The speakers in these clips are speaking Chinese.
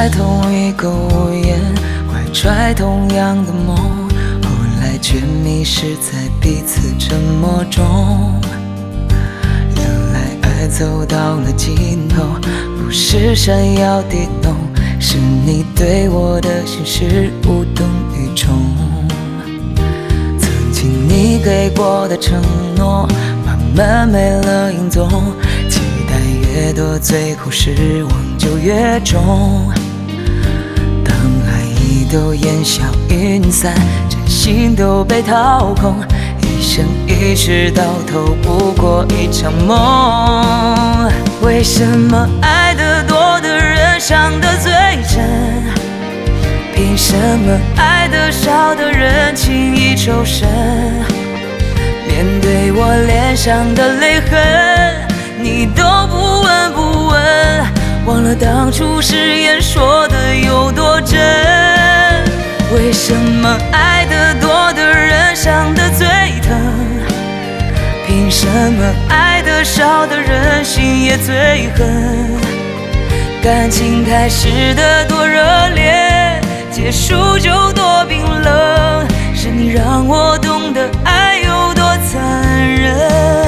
在同一个屋檐，怀揣同样的梦，后来却迷失在彼此沉默中。原来爱走到了尽头，不是闪耀地动，是你对我的心事无动于衷。曾经你给过的承诺，慢慢没了影踪，期待越多，最后失望就越重。当爱意都烟消云散，真心都被掏空，一生一世到头不过一场梦。为什么爱得多的人伤得最深？凭什么爱得少的人轻易抽身？面对我脸上的泪痕，你都不闻不问，忘了当初誓言说的有多真。为什么爱得多的人伤得最疼？凭什么爱得少的人心也最狠？感情开始的多热烈，结束就多冰冷，是你让我懂得爱有多残忍。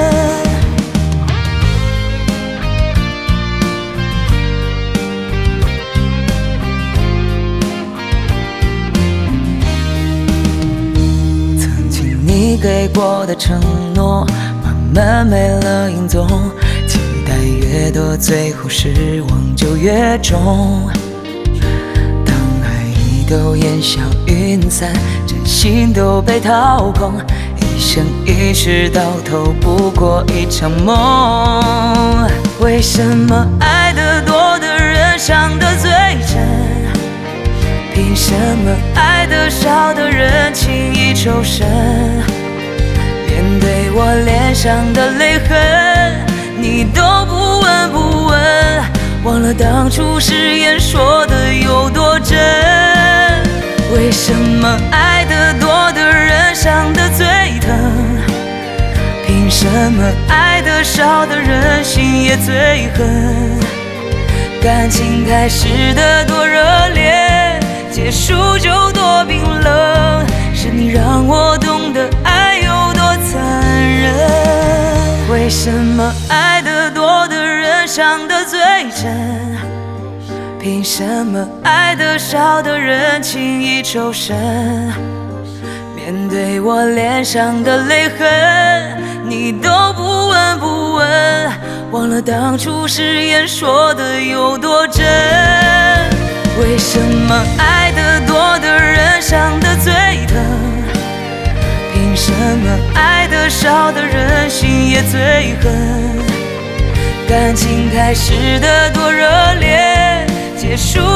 你给过的承诺，慢慢没了影踪，期待越多，最后失望就越重。当爱意都烟消云散，真心都被掏空，一生一世到头不过一场梦。为什么爱得多的人伤得最深？凭什么爱得少的人轻易抽身？面对我脸上的泪痕，你都不闻不问，忘了当初誓言说的有多真。为什么爱得多的人伤得最疼？凭什么爱得少的人心也最狠？感情开始的多热烈，结束就多冰冷，是你让我懂得爱有多残忍。为什么爱得多的人伤得最真？凭什么爱得少的人轻易抽身？面对我脸上的泪痕，你都不闻不问，忘了当初誓言说的有多真。为什么爱得多的人伤得最疼？凭什么爱得少的人心也最狠？感情开始的多热烈，结束